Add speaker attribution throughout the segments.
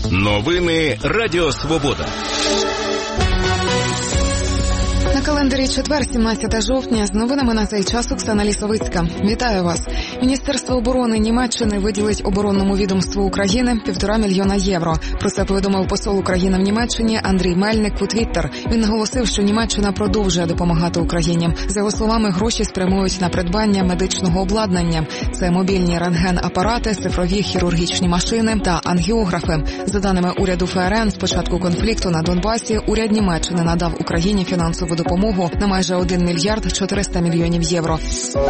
Speaker 1: Новини Радіо Свобода.
Speaker 2: На календарі четвер, 17 жовтня. З новинами на цей час Оксана Лісовицька. Вітаю вас. Міністерство оборони Німеччини виділить оборонному відомству України 1,5 мільйона євро. Про це повідомив посол України в Німеччині Андрій Мельник у Твіттер. Він наголосив, що Німеччина продовжує допомагати Україні. За його словами, гроші спрямують на придбання медичного обладнання. Це мобільні рентген-апарати, цифрові хірургічні машини та ангіографи. За даними уряду ФРН, з початку конфлікту на Донбасі уряд Німеччини надав Україні фінансову допомогу на майже 1 мільярд 400 мільйонів євро.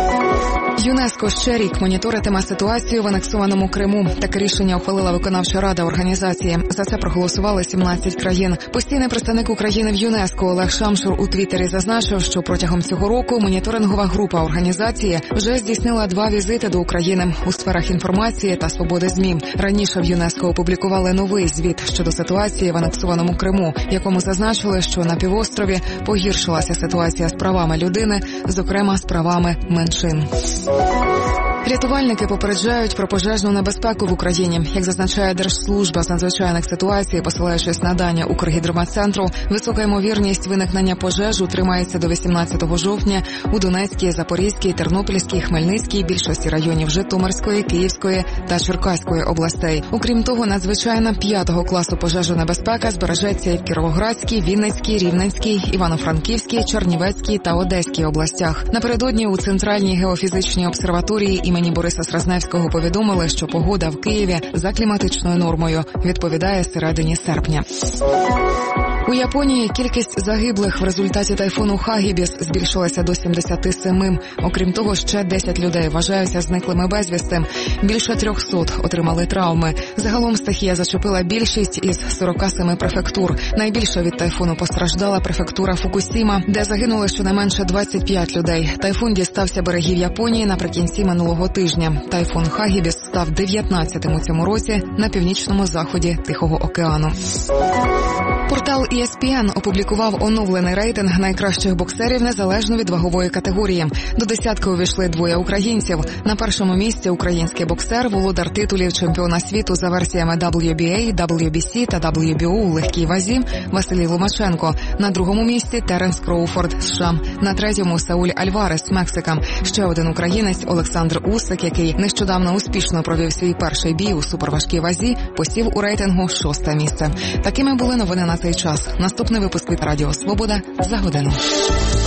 Speaker 2: ЮНЕСКО ще рік моніторитиме ситуацію в анексованому Криму. Таке рішення ухвалила виконавча рада організації. За це проголосували 17 країн. Постійний представник України в ЮНЕСКО Олег Шамшур у Твіттері зазначив, що протягом цього року моніторингова група організації вже здійснила 2 візити до України у сферах інформації та свободи ЗМІ. Раніше в ЮНЕСКО опублікували новий звіт щодо ситуації в анексованому Криму, в якому зазначили, що на півострові погіршилася ситуація з правами людини, зокрема з правами меншин. Рятувальники попереджають про пожежну небезпеку в Україні. Як зазначає Держслужба з надзвичайних ситуацій, посилаючись на дані Укргідрометцентру, висока ймовірність виникнення пожеж утримається до 18 жовтня у Донецькій, Запорізькій, Тернопільській, Хмельницькій, більшості районів Житомирської, Київської та Черкаської областей. Окрім того, надзвичайна 5-го класу пожежонебезпека збережеться і в Кіровоградській, Вінницькій, Рівненській, Івано-Франківській, Чернівецькій та Одеській областях. Напередодні у Центральній геофізичній обсерваторії імені Бориса Сразневського повідомили, що погода в Києві за кліматичною нормою відповідає середині серпня. У Японії кількість загиблих в результаті тайфуну Хагібіс збільшилася до 77. Окрім того, ще 10 людей вважаються зниклими безвісти. Більше 300 отримали травми. Загалом стихія зачепила більшість із 47 префектур. Найбільше від тайфуну постраждала префектура Фукусіма, де загинули щонайменше 25 людей. Тайфун дістався берегів Японії наприкінці минулого тижня. Тайфун Хагібіс став 19-тим у цьому році на північному заході Тихого океану. Портал ESPN опублікував оновлений рейтинг найкращих боксерів незалежно від вагової категорії. До десятки увійшли 2 українців. На першому місці український боксер, володар титулів чемпіона світу за версіями WBA, WBC та WBO у легкій вазі Василій Ломаченко. На другому місці Теренс Кроуфорд, США. На третьому Сауль Альварес, Мексика. Ще один українець Олександр Усик, який нещодавно успішно провів свій перший бій у суперважкій вазі, посів у рейтингу 6-те місце. Такими були новини на цей час. Наступний випуск від Радіо Свобода за годину.